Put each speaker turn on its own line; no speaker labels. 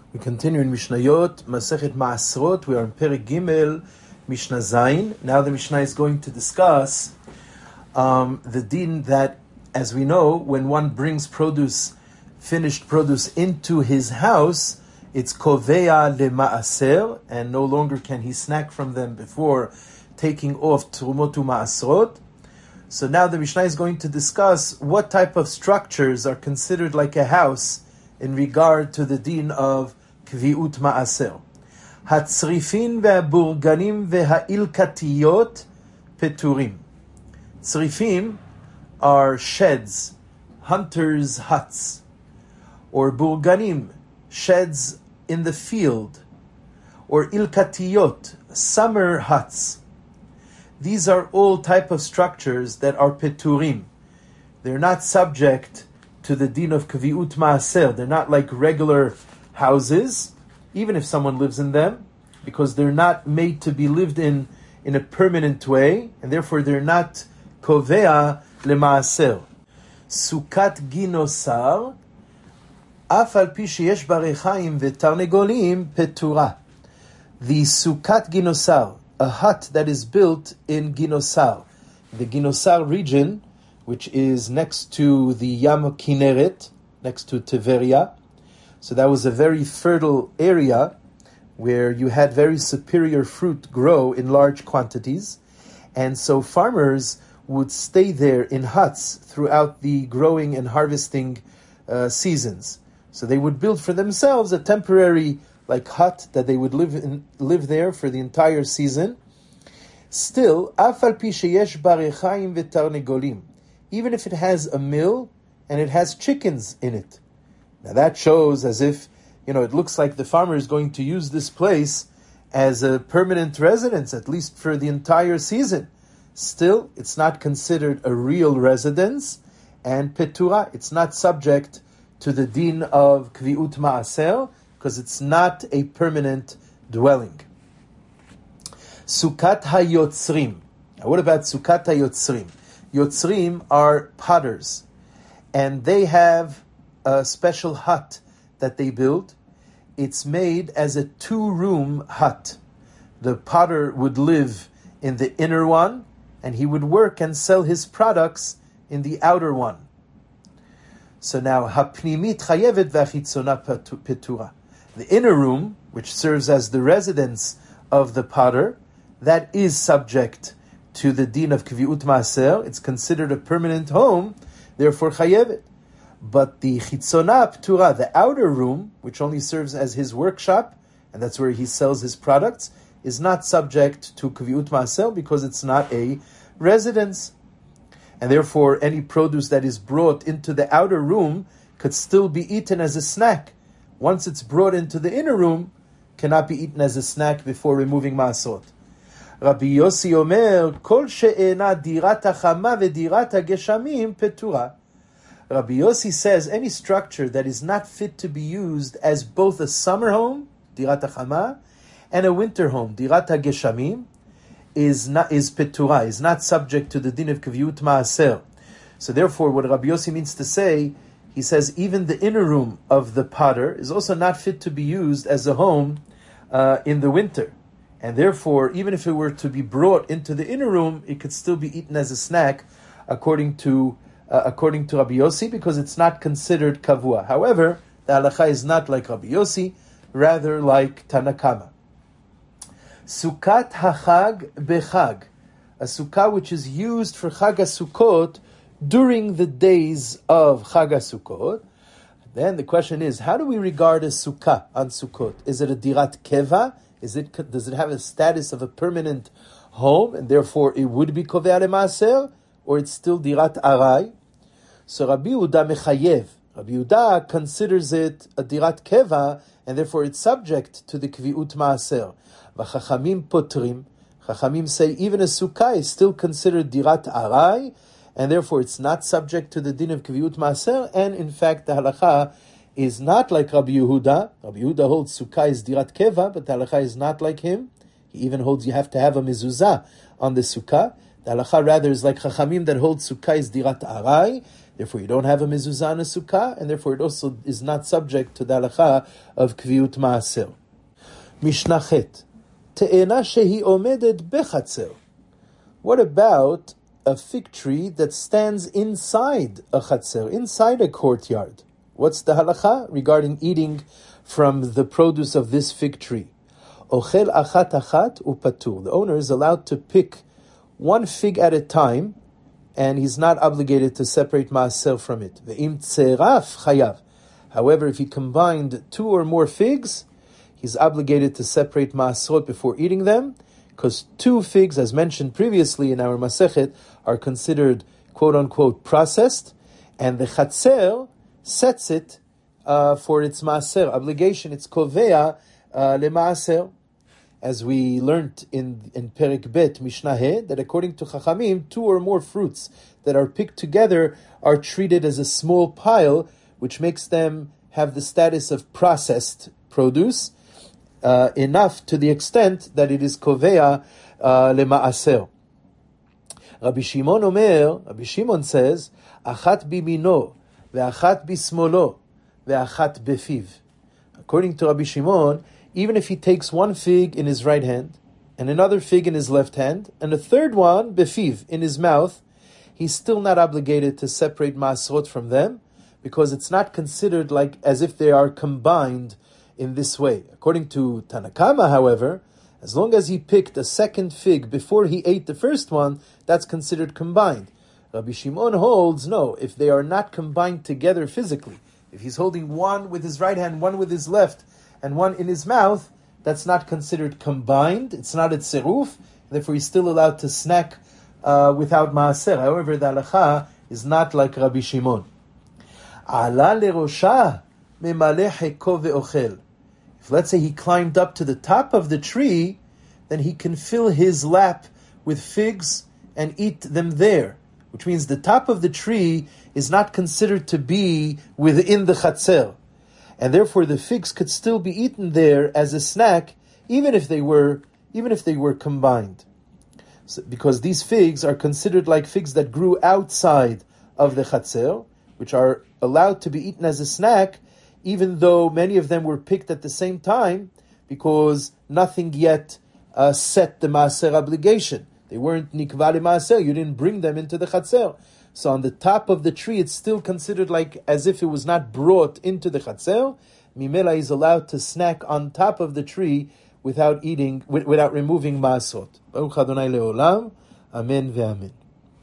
We continue in Mishnayot, Masechet Ma'asrot. We are in Perek Gimel, Mishnah Zayin. Now the Mishnah is going to discuss the din that, as we know, when one brings finished produce into his house, it's kovea lema'aser, and no longer can he snack from them before taking off Trumotu Ma'asrot. So now the Mishnah is going to discuss what type of structures are considered like a house in regard to the din of Kvi'ut Ma'aser. Hatzrifin ve'aburganim ve'ha'ilkatiyot peturim. Tzrifim are sheds, hunters' huts, or burganim, sheds in the field, or ilkatiyot, summer huts. These are all type of structures that are peturim. They're not subject to the din of Kvi'ut Ma'aser. They're not like regular houses, even if someone lives in them, because they're not made to be lived in a permanent way, and therefore they're not kovea lema'aser. Sukat ginosar, af al pi sheyesh ba rechaim vetarnegolim petura. The sukat ginosar, a hut that is built in Ginosar, the Ginosar region, which is next to the Yam Kinneret, next to Tiberia. So that was a very fertile area where you had very superior fruit grow in large quantities. And so farmers would stay there in huts throughout the growing and harvesting seasons. So they would build for themselves a temporary hut that they would live there for the entire season. Still, afal pi sheyesh ba rechaim vetarnegolim, even if it has a mill and it has chickens in it. Now that shows as if, it looks like the farmer is going to use this place as a permanent residence, at least for the entire season. Still, it's not considered a real residence, and petura, it's not subject to the din of Kvi'ut Ma'aser, because it's not a permanent dwelling. Sukat hayotzrim. Now what about Sukat hayotzrim? Yotzrim are potters, and they have a special hut that they build. It's made as a 2-room hut. The potter would live in the inner one, and he would work and sell his products in the outer one. So now, hapnimit chayevet v'achitzona petura. The inner room, which serves as the residence of the potter, that is subject to the din of Kvi'ut Ma'aser. It's considered a permanent home, therefore chayevet. But the chitzona ptura, the outer room, which only serves as his workshop, and that's where he sells his products, is not subject to Kvi'ut Ma'aser because it's not a residence. And therefore, any produce that is brought into the outer room could still be eaten as a snack. Once it's brought into the inner room, cannot be eaten as a snack before removing Ma'asot. Rabbi Yossi Omer, Kol she'ena dirat hachama v'dirat hageshamim petura. Rabbi Yossi says any structure that is not fit to be used as both a summer home, dirat hachama, and a winter home, dirat hageshamim, is petura, is not subject to the din of Kvi'ut Ma'aser. So therefore, what Rabbi Yossi means to say, he says even the inner room of the potter is also not fit to be used as a home in the winter. And therefore, even if it were to be brought into the inner room, it could still be eaten as a snack, according to Rabbi Yossi, because it's not considered kavua. However, the halacha is not like Rabbi Yossi, rather like Tanakama. Sukat hachag bechag, a sukkah which is used for Chag HaSukkot during the days of Chag HaSukkot. Then the question is, how do we regard a sukkah on Sukkot? Is it a dirat keva? Does it have a status of a permanent home, and therefore it would be kovea lema'aser, or it's still dirat aray? So Rabbi Yehuda mechayev. Rabbi Yehuda considers it a dirat keva, and therefore it's subject to the Kvi'ut Ma'aser. V'chachamim potrim. Chachamim say even a sukkah is still considered dirat aray, and therefore it's not subject to the din of Kvi'ut Ma'aser, and in fact the halacha is not like Rabbi Yehuda. Rabbi Yehuda holds sukkah is dirat keva, but the halacha is not like him. He even holds you have to have a mezuzah on the sukkah. The halacha rather is like Chachamim that holds sukkah is dirat aray. Therefore, you don't have a mezuzah and a sukkah, and therefore it also is not subject to the halacha of kviyut maaser. Mishnah Chet. Te'ena shehi omedet bechatzer. What about a fig tree that stands inside a chatzer, inside a courtyard? What's the halacha regarding eating from the produce of this fig tree? Ochel achat achat upatur. The owner is allowed to pick one fig at a time, and he's not obligated to separate maaser from it. Ve'im tzeraf chayav. However, if he combined 2 or more figs, he's obligated to separate maaserot before eating them, because 2 figs, as mentioned previously in our Masechet, are considered quote-unquote processed, and the chatzer sets it for its maaser obligation. It's kovea lemaaser. As we learnt in Perek Bet Mishnah He, that according to Chachamim, 2 or more fruits that are picked together are treated as a small pile, which makes them have the status of processed produce, enough to the extent that it is kovea lemaaser. Rabbi Shimon says, achat bimino, ve'achat bismolo, ve'achat befiv. According to Rabbi Shimon, even if he takes 1 fig in his right hand, and another fig in his left hand, and a third one, befiv, in his mouth, he's still not obligated to separate maaserot from them, because it's not considered like as if they are combined in this way. According to Tanakama, however, as long as he picked a second fig before he ate the first one, that's considered combined. Rabbi Shimon holds, no, if they are not combined together physically, if he's holding one with his right hand, one with his left, and one in his mouth, that's not considered combined. It's not a tzeruf. Therefore, he's still allowed to snack without maaser. However, the halacha is not like Rabbi Shimon. Ala lerosha memale heko ve'ochel. If let's say he climbed up to the top of the tree, then he can fill his lap with figs and eat them there. Which means the top of the tree is not considered to be within the chatzer. And therefore the figs could still be eaten there as a snack, even if they were combined. So, because these figs are considered like figs that grew outside of the chatzer, which are allowed to be eaten as a snack, even though many of them were picked at the same time, because nothing yet set the maaser obligation. They weren't nikva maaser. You didn't bring them into the chatzer. So on the top of the tree, it's still considered like as if it was not brought into the chatzer. Mimela is allowed to snack on top of the tree without removing maasot. Baruch Adonai leolam. Amen ve'amen.